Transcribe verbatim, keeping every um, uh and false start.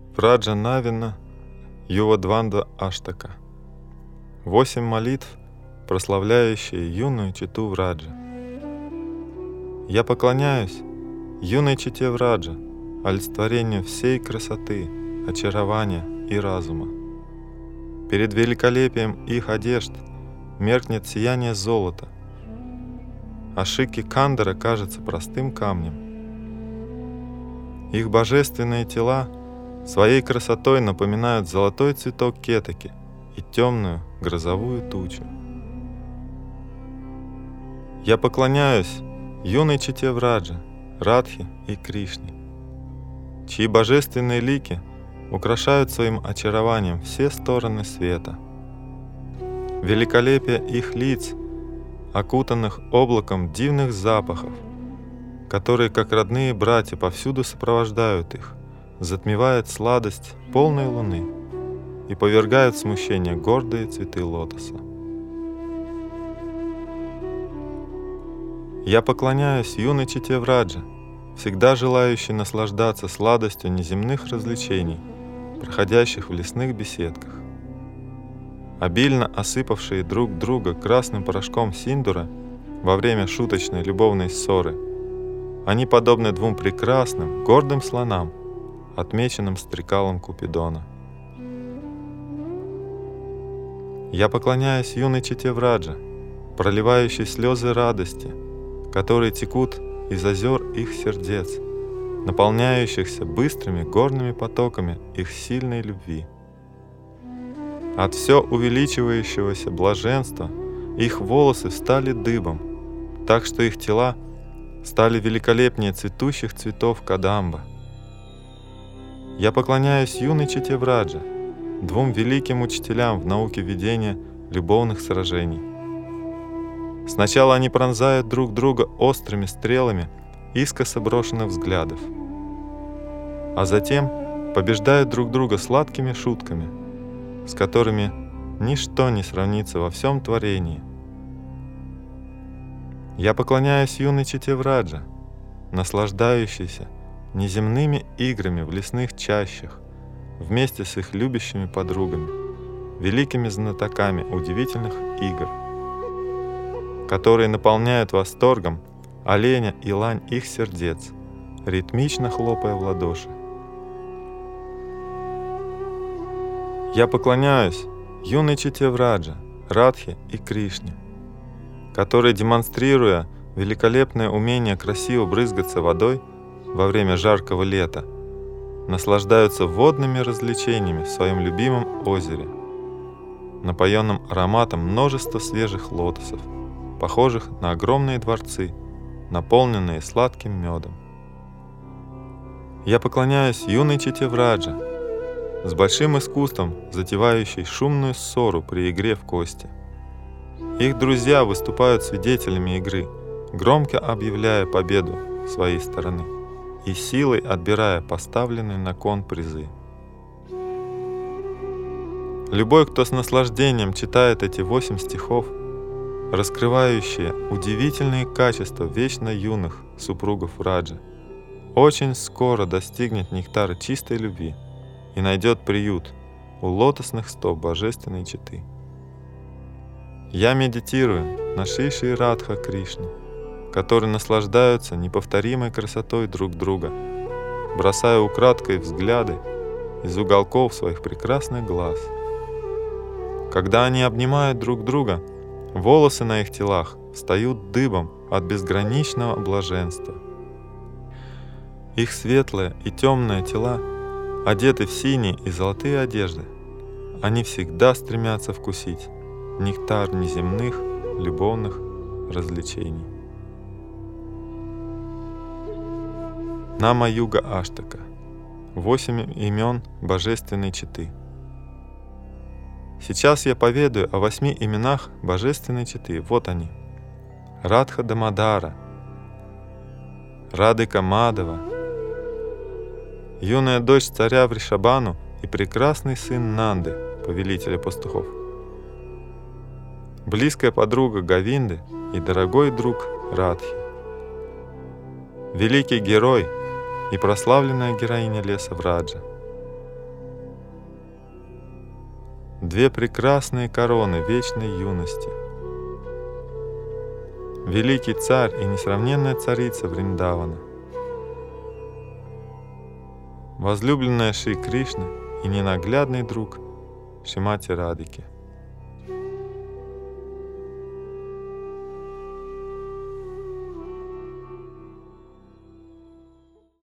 Враджа Навина Ювадванда Аштака. Восемь молитв, прославляющие юную читу Враджа. Я поклоняюсь юной чите Враджа, олицетворению всей красоты, очарования и разума. Перед великолепием их одежд меркнет сияние золота, а шики Кандара кажется простым камнем. Их божественные тела своей красотой напоминают золотой цветок кетаки и темную грозовую тучу. Я поклоняюсь юной чите Враджа, Радхе и Кришне, чьи божественные лики украшают своим очарованием все стороны света. Великолепие их лиц, окутанных облаком дивных запахов, которые, как родные братья, повсюду сопровождают их, затмевает сладость полной луны и повергает в смущение гордые цветы лотоса. Я поклоняюсь юной чите Враджа, всегда желающей наслаждаться сладостью неземных развлечений, проходящих в лесных беседках. Обильно осыпавшие друг друга красным порошком синдура во время шуточной любовной ссоры, они подобны двум прекрасным, гордым слонам, отмеченным стрекалом Купидона. Я поклоняюсь юной чите Враджа, проливающей слезы радости, которые текут из озер их сердец, наполняющихся быстрыми горными потоками их сильной любви. От все увеличивающегося блаженства их волосы встали дыбом, так что их тела стали великолепнее цветущих цветов кадамба. Я поклоняюсь юной чите Враджа, двум великим учителям в науке ведения любовных сражений. Сначала они пронзают друг друга острыми стрелами искоса брошенных взглядов, а затем побеждают друг друга сладкими шутками, с которыми ничто не сравнится во всем творении. Я поклоняюсь юной чите Враджа, наслаждающейся неземными играми в лесных чащах вместе с их любящими подругами, великими знатоками удивительных игр, которые наполняют восторгом оленя и лань их сердец, ритмично хлопая в ладоши. Я поклоняюсь юной чите Враджа, Радхе и Кришне, которые, демонстрируя великолепное умение красиво брызгаться водой во время жаркого лета, наслаждаются водными развлечениями в своем любимом озере, напоенном ароматом множества свежих лотосов, похожих на огромные дворцы, наполненные сладким медом. Я поклоняюсь юной чите Враджа, с большим искусством затевающей шумную ссору при игре в кости. Их друзья выступают свидетелями игры, громко объявляя победу своей стороны и силой отбирая поставленные на кон призы. Любой, кто с наслаждением читает эти восемь стихов, раскрывающие удивительные качества вечно юных супругов Враджа, очень скоро достигнет нектара чистой любви и найдет приют у лотосных стоп божественной четы. Я медитирую на Шиши и Радха Кришны, которые наслаждаются неповторимой красотой друг друга, бросая украдкой взгляды из уголков своих прекрасных глаз. Когда они обнимают друг друга, волосы на их телах встают дыбом от безграничного блаженства. Их светлые и темные тела одеты в синие и золотые одежды. Они всегда стремятся вкусить нектар неземных любовных развлечений. Нама-юга Аштака. Восемь имен божественной четы. Сейчас я поведаю о восьми именах божественной четы. Вот они. Радха Дамадара, Радыка Мадава, юная дочь царя Вришабану и прекрасный сын Нанды, повелителя пастухов, близкая подруга Говинды и дорогой друг Радхи, великий герой и прославленная героиня леса Враджа, две прекрасные короны вечной юности. Великий царь и несравненная царица Вриндавана, возлюбленная Шри Кришны и ненаглядный друг Шримати Радхики.